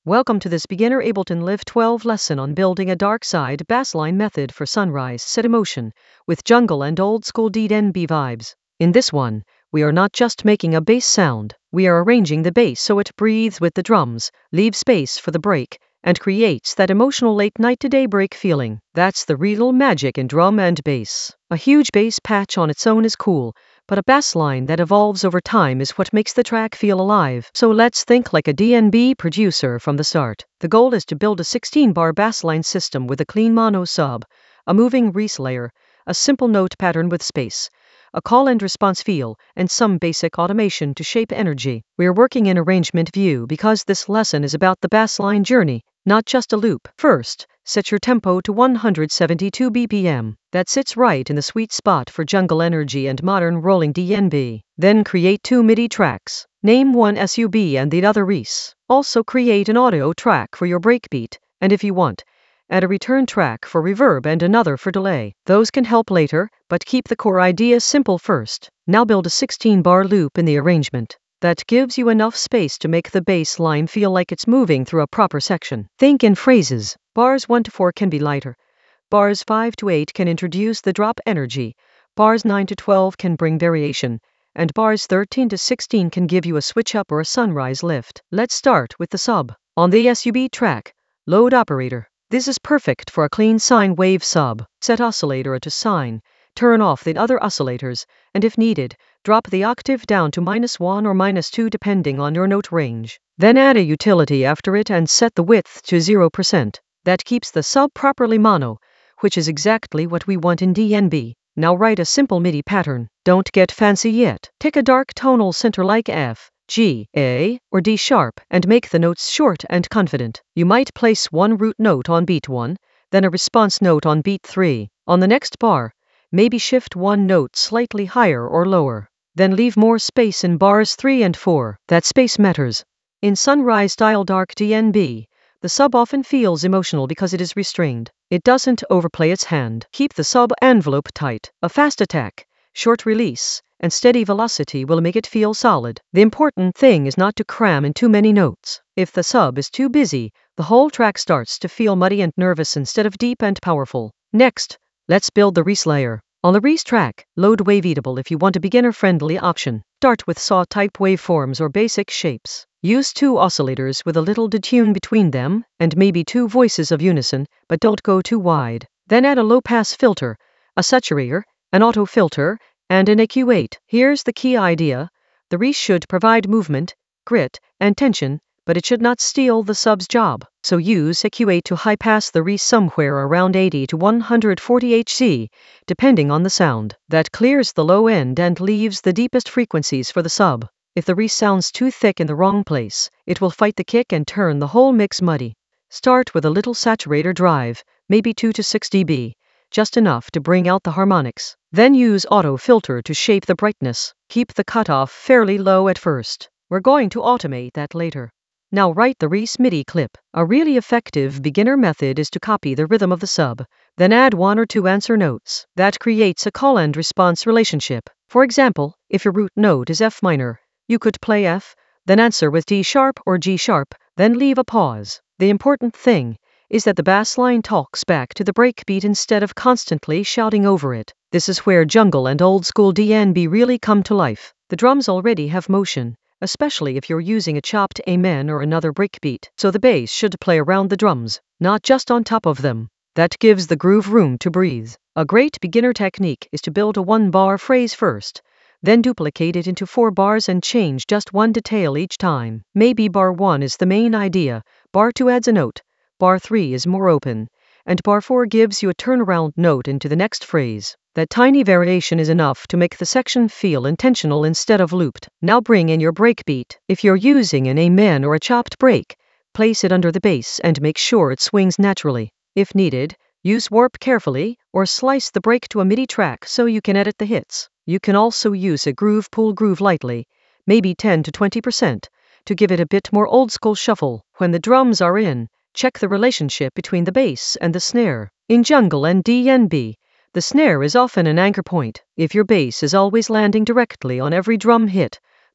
Welcome to this beginner Ableton Live 12 lesson on building a dark side bassline method for Sunrise Set Emotion with jungle and old school DNB vibes. In this one, we are not just making a bass sound, we are arranging the bass so it breathes with the drums, leaves space for the break, and creates that emotional late night to daybreak feeling. That's the real magic in drum and bass. A huge bass patch on its own is cool, but a bass line that evolves over time is what makes the track feel alive. So let's think like a DNB producer from the start. The goal is to build a 16-bar bassline system with a clean mono sub, a moving Reese layer, a simple note pattern with space, a call and response feel, and some basic automation to shape energy. We're working in arrangement view because this lesson is about the bassline journey, not just a loop. First, set your tempo to 172 BPM. That sits right in the sweet spot for jungle energy and modern rolling DNB. Then create 2 MIDI tracks. Name one SUB and the other Reese. Also create an audio track for your breakbeat, and if you want, add a return track for reverb and another for delay. Those can help later, but keep the core idea simple first. Now build a 16-bar loop in the arrangement. That gives you enough space to make the bass line feel like it's moving through a proper section. Think in phrases. Bars 1 to 4 can be lighter. Bars 5 to 8 can introduce the drop energy. Bars 9 to 12 can bring variation. And bars 13 to 16 can give you a switch up or a sunrise lift. Let's start with the sub. On the SUB track, load operator. This is perfect for a clean sine wave sub. Set oscillator to sine. Turn off the other oscillators, and if needed, drop the octave down to -1 or -2 depending on your note range. Then add a utility after it and set the width to 0%. That keeps the sub properly mono, which is exactly what we want in DNB. Now write a simple MIDI pattern. Don't get fancy yet. Take a dark tonal center like F, G, A, or D sharp, and make the notes short and confident. You might place one root note on beat 1, then a response note on beat 3. On the next bar, maybe shift one note slightly higher or lower. Then leave more space in bars 3 and 4. That space matters. In Sunrise style dark DNB, the sub often feels emotional because it is restrained. It doesn't overplay its hand. Keep the sub envelope tight. A fast attack, short release, and steady velocity will make it feel solid. The important thing is not to cram in too many notes. If the sub is too busy, the whole track starts to feel muddy and nervous instead of deep and powerful. Next, let's build the Reese layer. On the Reese track, load Waveatable if you want a beginner-friendly option. Start with saw-type waveforms or basic shapes. Use 2 oscillators with a little detune between them, and maybe 2 voices of unison, but don't go too wide. Then add a low-pass filter, a saturator, an auto filter, and an EQ8. Here's the key idea. The Reese should provide movement, grit, and tension, but it should not steal the sub's job. So use EQ8 to high-pass the Reese somewhere around 80 to 140 Hz, depending on the sound. That clears the low end and leaves the deepest frequencies for the sub. If the Reese sounds too thick in the wrong place, it will fight the kick and turn the whole mix muddy. Start with a little saturator drive, maybe 2 to 6 dB, just enough to bring out the harmonics. Then use auto filter to shape the brightness. Keep the cutoff fairly low at first. We're going to automate that later. Now write the Reese MIDI clip. A really effective beginner method is to copy the rhythm of the sub, then add 1 or 2 answer notes. That creates a call and response relationship. For example, if your root note is F minor, you could play F, then answer with D sharp or G sharp, then leave a pause. The important thing is that the bass line talks back to the breakbeat instead of constantly shouting over it. This is where jungle and old school DNB really come to life. The drums already have motion, especially if you're using a chopped amen or another breakbeat. So the bass should play around the drums, not just on top of them. That gives the groove room to breathe. A great beginner technique is to build a 1-bar phrase first, then duplicate it into 4 bars and change just one detail each time. Maybe bar 1 is the main idea, bar 2 adds a note, bar 3 is more open, and bar 4 gives you a turnaround note into the next phrase. That tiny variation is enough to make the section feel intentional instead of looped. Now bring in your breakbeat. If you're using an amen or a chopped break, place it under the bass and make sure it swings naturally. If needed, use warp carefully or slice the break to a MIDI track so you can edit the hits. You can also use a pull groove lightly, maybe 10 to 20%, to give it a bit more old school shuffle. When the drums are in, check the relationship between the bass and the snare. In jungle and DNB, the snare is often an anchor point. If your bass is always landing directly on every drum hit,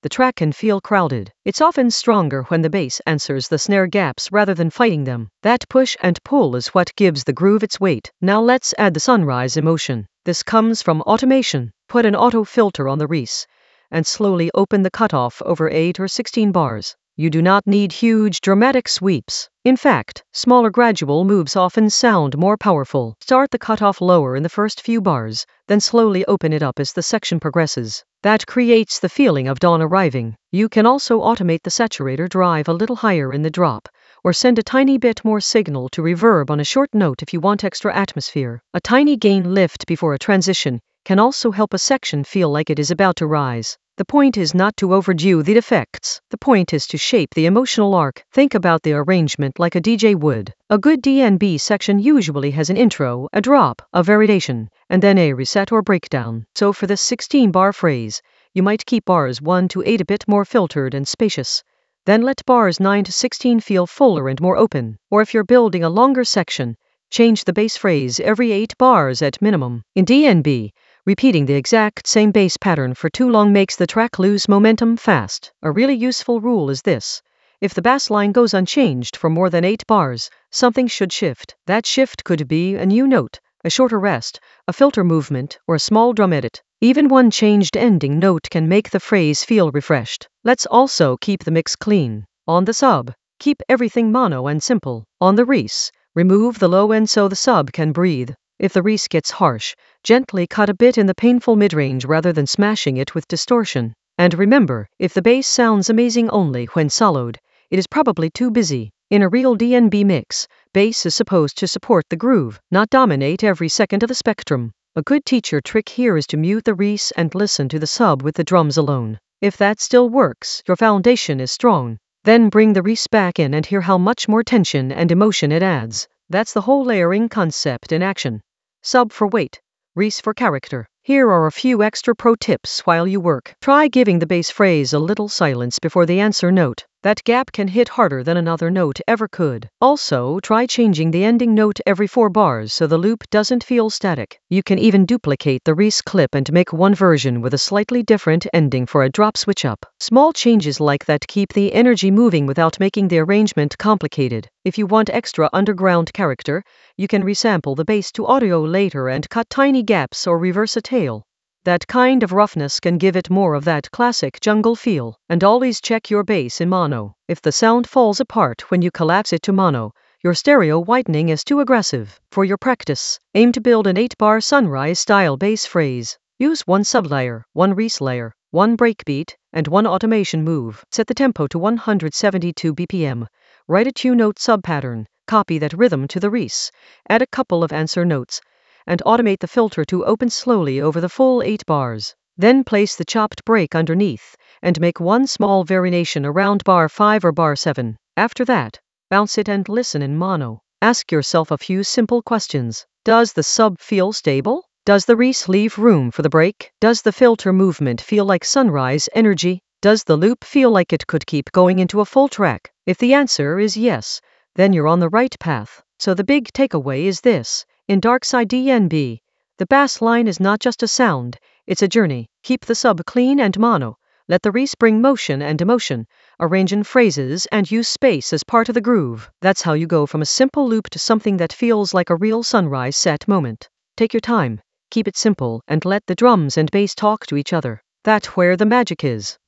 the track can feel crowded. It's often stronger when the bass answers the snare gaps rather than fighting them. That push and pull is what gives the groove its weight. Now let's add the sunrise emotion. This comes from automation. Put an auto filter on the Reese and slowly open the cutoff over 8 or 16 bars. You do not need huge dramatic sweeps. In fact, smaller gradual moves often sound more powerful. Start the cutoff lower in the first few bars, then slowly open it up as the section progresses. That creates the feeling of dawn arriving. You can also automate the saturator drive a little higher in the drop, or send a tiny bit more signal to reverb on a short note if you want extra atmosphere. A tiny gain lift before a transition can also help a section feel like it is about to rise. The point is not to overdo the effects. The point is to shape the emotional arc. Think about the arrangement like a DJ would. A good DnB section usually has an intro, a drop, a variation, and then a reset or breakdown. So for this 16-bar phrase, you might keep bars 1 to 8 a bit more filtered and spacious. Then let bars 9 to 16 feel fuller and more open. Or if you're building a longer section, change the bass phrase every 8 bars at minimum. In DnB, repeating the exact same bass pattern for too long makes the track lose momentum fast. A really useful rule is this. If the bass line goes unchanged for more than 8 bars, something should shift. That shift could be a new note, a shorter rest, a filter movement, or a small drum edit. Even one changed ending note can make the phrase feel refreshed. Let's also keep the mix clean. On the sub, keep everything mono and simple. On the Reese, remove the low end so the sub can breathe. If the Reese gets harsh, gently cut a bit in the painful mid-range rather than smashing it with distortion. And remember, if the bass sounds amazing only when soloed, it is probably too busy. In a real DnB mix, bass is supposed to support the groove, not dominate every second of the spectrum. A good teacher trick here is to mute the Reese and listen to the sub with the drums alone. If that still works, your foundation is strong. Then bring the Reese back in and hear how much more tension and emotion it adds. That's the whole layering concept in action. Sub for weight, Reese for character. Here are a few extra pro tips while you work. Try giving the bass phrase a little silence before the answer note. That gap can hit harder than another note ever could. Also, try changing the ending note every 4 bars so the loop doesn't feel static. You can even duplicate the Reese clip and make one version with a slightly different ending for a drop switch up. Small changes like that keep the energy moving without making the arrangement complicated. If you want extra underground character, you can resample the bass to audio later and cut tiny gaps or reverse a tail. That kind of roughness can give it more of that classic jungle feel. And always check your bass in mono. If the sound falls apart when you collapse it to mono, your stereo whitening is too aggressive. For your practice, aim to build an 8-bar sunrise-style bass phrase. Use 1 sublayer, 1 Reese layer, 1 breakbeat, and 1 automation move. Set the tempo to 172 BPM. Write a 2-note sub-pattern. Copy that rhythm to the Reese. Add a couple of answer notes and automate the filter to open slowly over the full 8 bars. Then place the chopped break underneath, and make one small variation around bar 5 or bar 7. After that, bounce it and listen in mono. Ask yourself a few simple questions. Does the sub feel stable? Does the Reese leave room for the break? Does the filter movement feel like sunrise energy? Does the loop feel like it could keep going into a full track? If the answer is yes, then you're on the right path. So the big takeaway is this. In Darkside DnB, the bass line is not just a sound, it's a journey. Keep the sub clean and mono. Let the Reese bring motion and emotion. Arrange in phrases and use space as part of the groove. That's how you go from a simple loop to something that feels like a real sunrise set moment. Take your time, keep it simple, and let the drums and bass talk to each other. That's where the magic is.